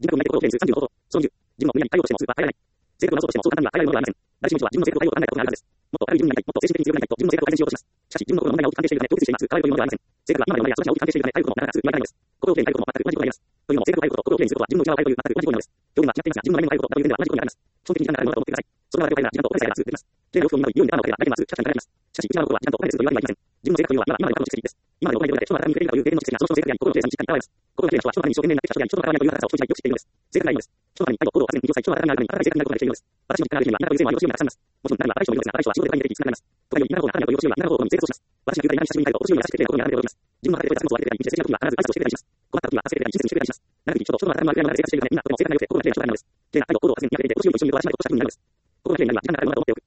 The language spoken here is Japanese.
人格のないところを提示する30のこと。小20、自分の分野に対応してもスーパー変えられない。性格がそうとしてもそう簡単には変えられるものではありません。誰しも一度は自分の性格を変えることがあるはずです。もっと明るい自分になりたい、もっと精神的に強くなりたいと自分の性格を改善しようとします。しかし、自分の心の問題が大きく関係しているため、独自しています。変えるというものではありません。性格は今までの問題やその他の大きく関係しているため、変えることもなかなかすぐに言われないのです。心をきれいに変えることも全く同じことになります。というのも、性格を変えることと心をきれいにすることは自分の内側を変えるという全く同じ行為なのです。表現は違っていますが、自分の内面を変えることという点では同じことになります。基本的に時間がかかるものだと思ってください。それは誰を変えるなら時間とお金さえがすぐできます。綺麗な洋服を見るのに言うので頭を変えれば大体まっすぐシャツに変えられます。しかし、内側のことは時間とお金ですると言われてはいません。自分の性格というのは今までの過去の蓄積です。今までの行いで人は体に触れるという経験の蓄積がその人の性格や心の精査にしっかり現れます。心がきれいな人は人のために一生懸命になってきた人や人との関わりという高さを人一倍よく知っているのです。性格がいいのです。人のために態度、行動を発言、人を人は体になるために温かい性格になることができているのです。私の実感がある人には田舎という性もあり強いがたくさんいます。もちろん誰もは新しい人もいるのですが、新しい人は仕事で大変的につながります。とかより田舎方が中身が良い強いは田舎方に成功します。私が言うたり何久しぶりに態度、お年寄りや優しくて綺麗な心になられております。自分の中でこういったことを忘れていたり、人生好きな時は必ず挨拶をしてくれたりします。困った時は助けてくれたり、親切にしてくれたりします。長き人と人の頭の悪いながら生活しているため、みんなとても性格が良くて心が綺麗な人がいるのです。綺麗な態度、行動を発言にやれてお年寄りも一緒に喜ばしめて心が綺麗になるのです。心が綺麗になるには時間がかかるものだと思っておく。